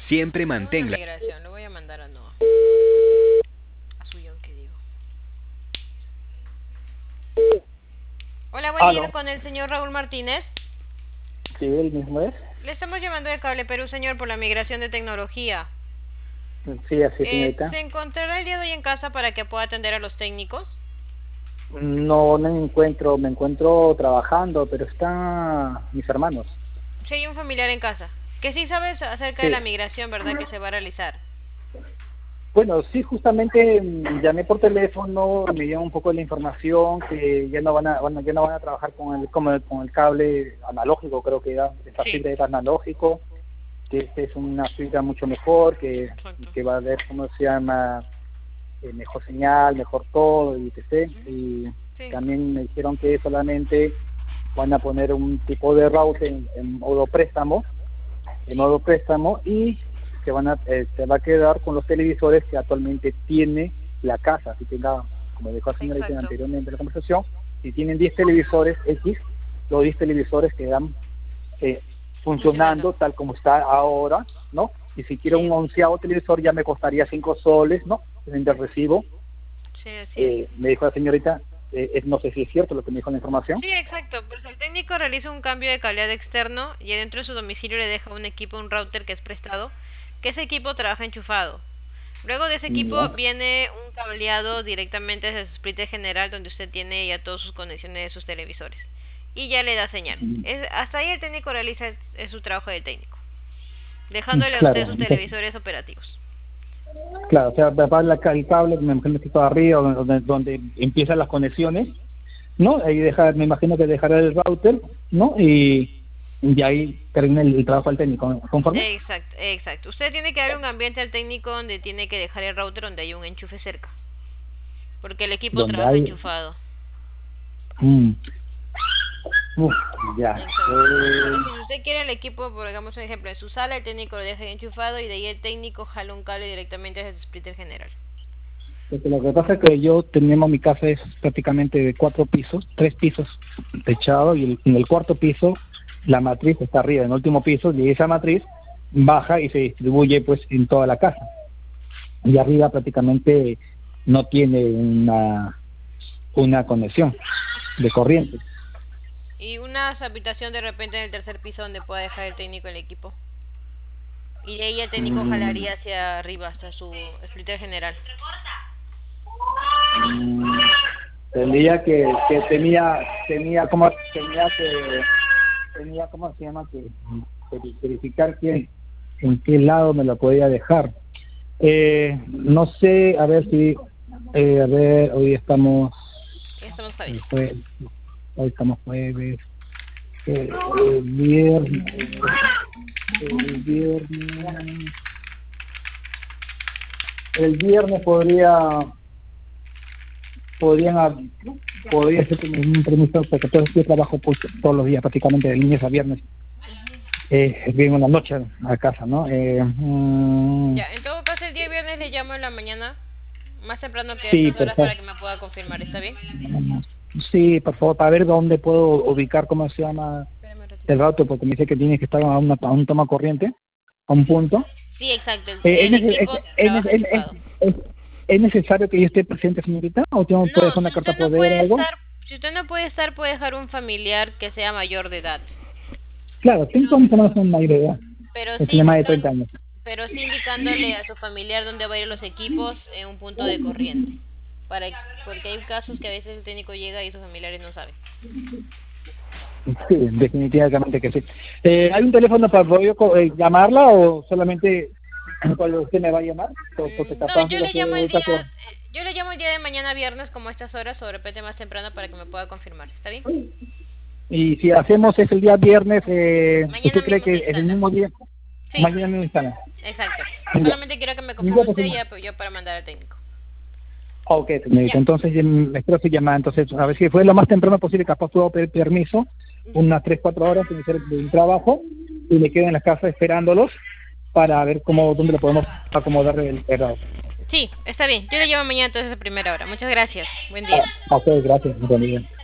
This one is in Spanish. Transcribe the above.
Siempre manténla. Migración, lo voy a mandar a Noah. A su guión que digo. Hola, buen día con el señor Raúl Martínez. Sí, el mismo es. Le estamos llamando de Cable Perú, señor, por la migración de tecnología. Sí, así es, señorita. ¿Se encontrará el día de hoy en casa para que pueda atender a los técnicos? No me encuentro trabajando, pero están mis hermanos. Sí, hay un familiar en casa. Que sí sabes acerca de la migración, ¿verdad? Que se va a realizar. Bueno, sí, justamente llamé por teléfono, me dieron un poco de la información que ya no van a trabajar con el cable analógico, creo que ya esta fibra es analógico, que este es una fibra mucho mejor, que va a haber, ¿cómo se llama? Mejor señal, mejor todo, y etc. Y también me dijeron que solamente van a poner un tipo de router en modo préstamo, y se va a quedar con los televisores que actualmente tiene la casa. Si tenga, como dijo la señora anteriormente en la conversación, si tienen 10 televisores X, los 10 televisores quedan funcionando tal como está ahora, ¿no? Y si quiero un 11º televisor ya me costaría 5 soles, ¿no? En el recibo. Me dijo la señorita, no sé si es cierto lo que me dijo la información. Sí, exacto. Pues el técnico realiza un cambio de cableado externo y dentro de su domicilio le deja un equipo, un router que es prestado, que ese equipo trabaja enchufado. Luego de ese equipo viene un cableado directamente desde su splitter general donde usted tiene ya todas sus conexiones de sus televisores. Y ya le da señal. Hasta ahí el técnico realiza su trabajo de técnico, dejándole a usted sus televisores operativos. Claro, o sea, va el cable, me imagino que está arriba, donde empiezan las conexiones, ¿no? Ahí me imagino que dejará el router, ¿no? Y ahí termina el trabajo del técnico, ¿conforme? Exacto. Usted tiene que darle un ambiente al técnico donde tiene que dejar el router donde hay un enchufe cerca, porque el equipo trabaja enchufado. Ya. Si usted quiere el equipo, por digamos un ejemplo, en su sala, el técnico lo deja enchufado y de ahí el técnico jala un cable directamente desde su splitter general. Porque lo que pasa es que mi casa es prácticamente de 4 pisos, 3 pisos techado, y en el cuarto piso la matriz está arriba, en el último piso, y esa matriz baja y se distribuye pues en toda la casa. Y arriba prácticamente no tiene una conexión de corriente. Y una habitación de repente en el tercer piso donde pueda dejar el técnico el equipo. Y de ahí el técnico jalaría hacia arriba, hasta su splitter general. Tenía cómo se llama, que verificar en qué lado me lo podía dejar. No sé, a ver, hoy estamos hoy estamos jueves, el viernes podría ser un permiso, porque yo trabajo todos los días prácticamente de lunes a viernes. Vengo en la noche a casa, ¿no? Ya, en todo caso el día viernes le llamo en la mañana, más temprano que estas horas, para que me pueda confirmar, ¿está bien? Sí, por favor, para ver dónde puedo ubicar, ¿cómo se llama? El router, porque me dice que tiene que estar a un toma corriente, a un punto. Sí, exacto. ¿Es necesario que yo esté presente, señorita? ¿O tengo que dejar una carta poder o algo? Si usted no puede estar, puede dejar un familiar que sea mayor de edad. Claro, tengo una información mayor de edad. Tiene más de 30 años. Pero sí indicándole a su familiar dónde va a ir los equipos en un punto de corriente. Porque hay casos que a veces el técnico llega y sus familiares no saben. Sí, definitivamente que sí. ¿Hay un teléfono para poder llamarla o solamente cuando usted me va a llamar? Yo le llamo el día de mañana viernes como a estas horas o de repente más temprano para que me pueda confirmar. ¿Está bien? Y si hacemos es el día viernes, ¿usted cree que es el mismo día? Sí. Mañana mismo instala. Exacto. Solamente quiero que me confirme usted yo para mandar al técnico. Ok, señorita, entonces espero su llamada. Entonces, a ver si fue lo más temprano posible, capaz puedo pedir permiso, unas 3-4 horas de un trabajo, y me quedo en la casa esperándolos para ver dónde le podemos acomodar el router. Sí, está bien. Yo le llamo mañana entonces a primera hora. Muchas gracias. Buen día. Ok, gracias. Buen día.